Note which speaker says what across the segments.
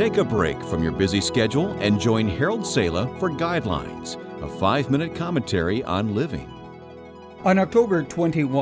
Speaker 1: Take a break from your busy schedule and join Harold Sala for Guidelines, a 5-minute commentary on living.
Speaker 2: On October 21,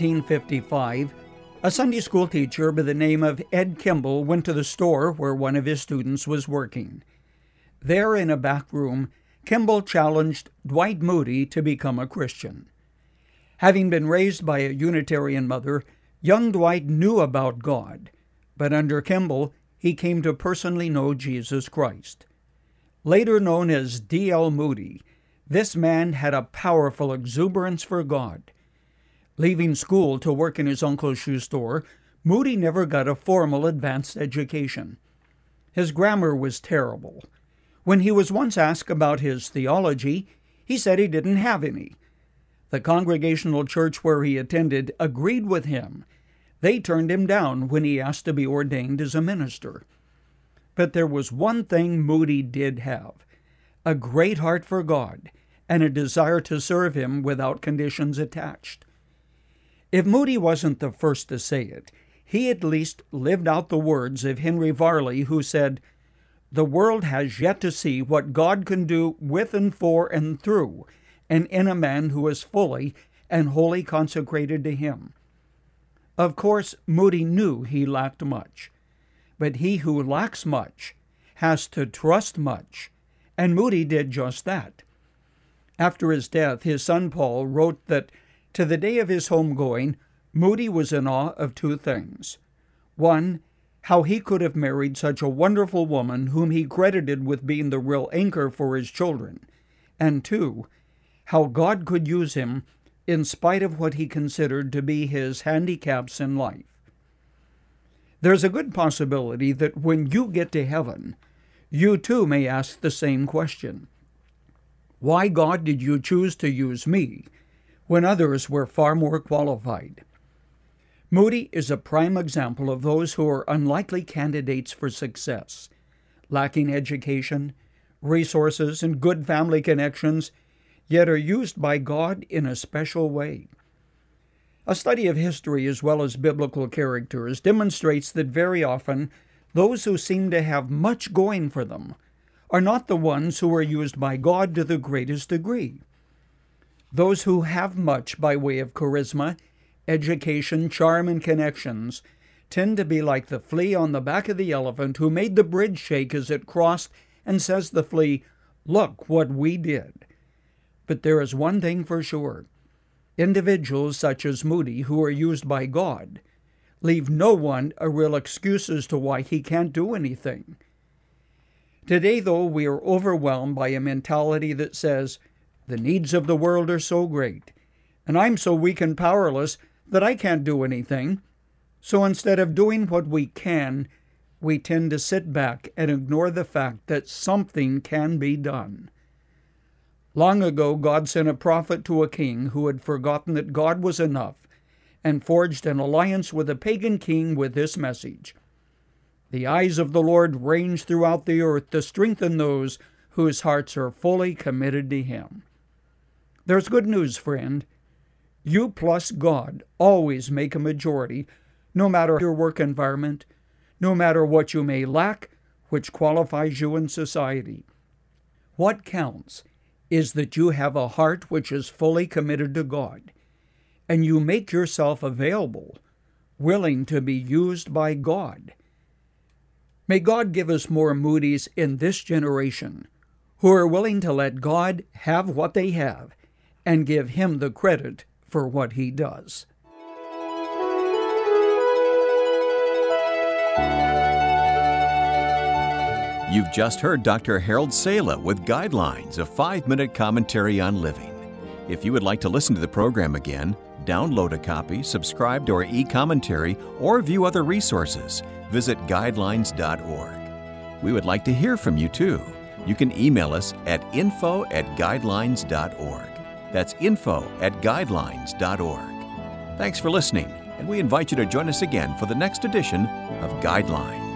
Speaker 2: 1855, a Sunday school teacher by the name of Ed Kimball went to the store where one of his students was working. There in a back room, Kimball challenged Dwight Moody to become a Christian. Having been raised by a Unitarian mother, young Dwight knew about God, but under Kimball, he came to personally know Jesus Christ. Later known as D.L. Moody, this man had a powerful exuberance for God. Leaving school to work in his uncle's shoe store, Moody never got a formal advanced education. His grammar was terrible. When he was once asked about his theology, he said he didn't have any. The Congregational church where he attended agreed with him. They turned him down when he asked to be ordained as a minister. But there was one thing Moody did have: a great heart for God and a desire to serve Him without conditions attached. If Moody wasn't the first to say it, he at least lived out the words of Henry Varley, who said, "The world has yet to see what God can do with and for and through, and in a man who is fully and wholly consecrated to Him." Of course, Moody knew he lacked much, but he who lacks much has to trust much, and Moody did just that. After his death, his son Paul wrote that to the day of his homegoing, Moody was in awe of two things. One, how he could have married such a wonderful woman whom he credited with being the real anchor for his children, and two, how God could use him in spite of what he considered to be his handicaps in life. There's a good possibility that when you get to heaven, you too may ask the same question. Why, God, did you choose to use me when others were far more qualified? Moody is a prime example of those who are unlikely candidates for success, lacking education, resources, and good family connections, yet are used by God in a special way. A study of history as well as biblical characters demonstrates that very often those who seem to have much going for them are not the ones who are used by God to the greatest degree. Those who have much by way of charisma, education, charm, and connections tend to be like the flea on the back of the elephant who made the bridge shake as it crossed and says the flea, "Look what we did." But there is one thing for sure. Individuals such as Moody, who are used by God, leave no one a real excuse as to why he can't do anything. Today, though, we are overwhelmed by a mentality that says, the needs of the world are so great, and I'm so weak and powerless that I can't do anything. So instead of doing what we can, we tend to sit back and ignore the fact that something can be done. Long ago, God sent a prophet to a king who had forgotten that God was enough and forged an alliance with a pagan king with this message: "The eyes of the Lord range throughout the earth to strengthen those whose hearts are fully committed to Him." There's good news, friend. You plus God always make a majority, no matter your work environment, no matter what you may lack, which qualifies you in society. What counts is that you have a heart which is fully committed to God, and you make yourself available, willing to be used by God. May God give us more Moody's in this generation who are willing to let God have what they have and give Him the credit for what He does.
Speaker 1: You've just heard Dr. Harold Sala with Guidelines, a 5-minute commentary on living. If you would like to listen to the program again, download a copy, subscribe to our e-commentary, or view other resources, visit guidelines.org. We would like to hear from you too. You can email us at info@guidelines.org. That's info@guidelines.org. Thanks for listening, and we invite you to join us again for the next edition of Guidelines.